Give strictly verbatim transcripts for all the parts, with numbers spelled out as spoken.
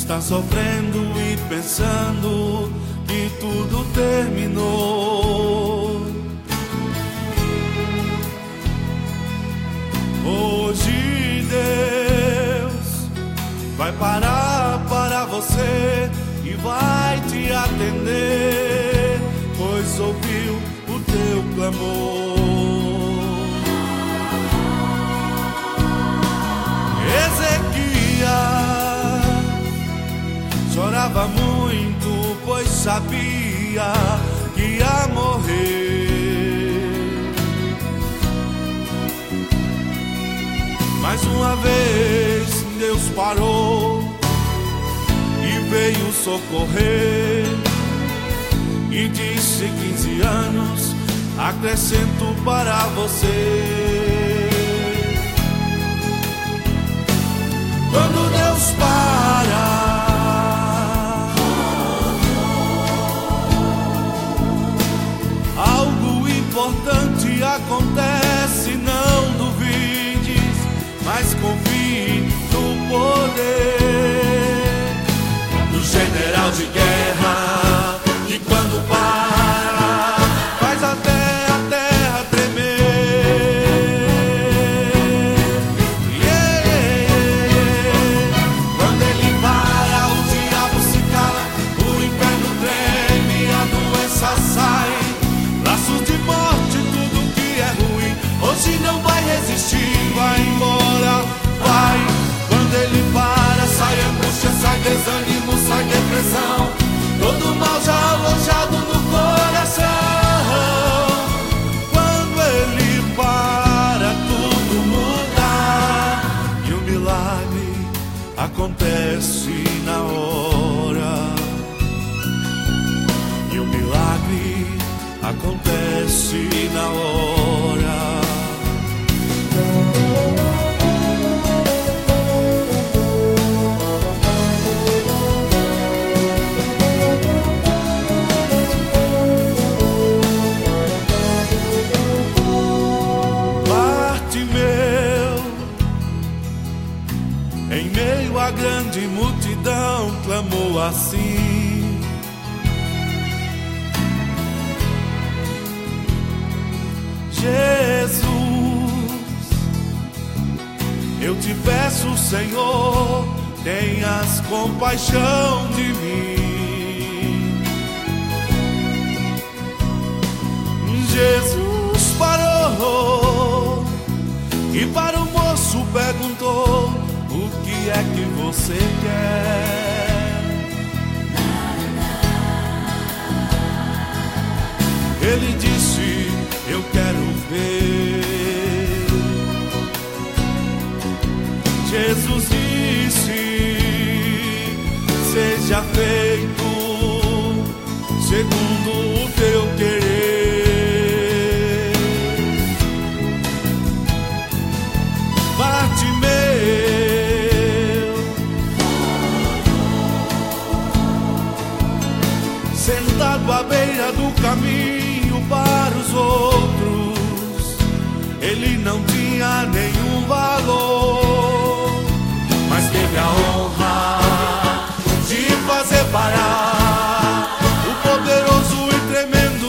está sofrendo e pensando que tudo terminou. Hoje Deus vai parar para você e vai te atender, pois ouviu o teu clamor. Ezequias chorava muito, pois sabia que ia morrer. Mais uma vez Deus parou e veio socorrer e disse: quinze anos acrescento para você. Quando Deus para, algo importante acontece, não duvides, mas confie no poder do general de guerra, que quando para, faz até a terra tremer. Yeah, yeah, yeah. Quando ele para, o diabo se cala, o inferno treme, a doença sai, laços de morte, tudo que é ruim hoje não vai resistir, vai embora, vai. Quando ele para, sai angústia, sai desânimo, sai depressão, todo mal já alojado no coração. Quando ele para, tudo muda e o milagre acontece na hora. E o milagre acontece na hora. Em meio à grande multidão clamou assim: Jesus, eu te peço, Senhor, tenhas compaixão de mim. Jesus parou e para o moço perguntou: o que é que você quer? Ele disse: eu quero ver. Jesus disse: seja feito segundo o teu querer. Bartimeu, sentado à beira do caminho para os outros, ele não tinha nenhum valor, mas teve a honra de fazer parar o poderoso e tremendo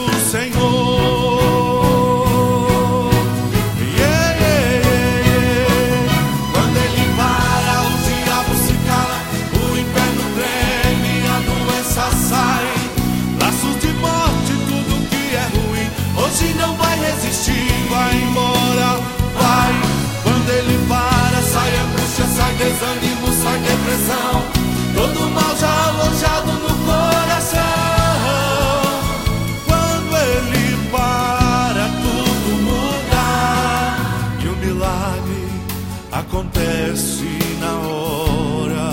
Senhor. Yeah, yeah, yeah. Quando ele para, o diabo se cala, o inferno treme, a doença sai, laços de morte, tudo que é ruim hoje não vai resistir, vai embora, vai. Quando ele para, sai angústia, sai desânimo, sai depressão, todo mal já alojado no coração. Quando ele para, tudo muda e o milagre acontece na hora.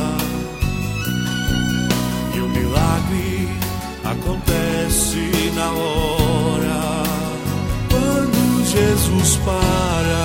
E o milagre acontece na hora. Quando Jesus para,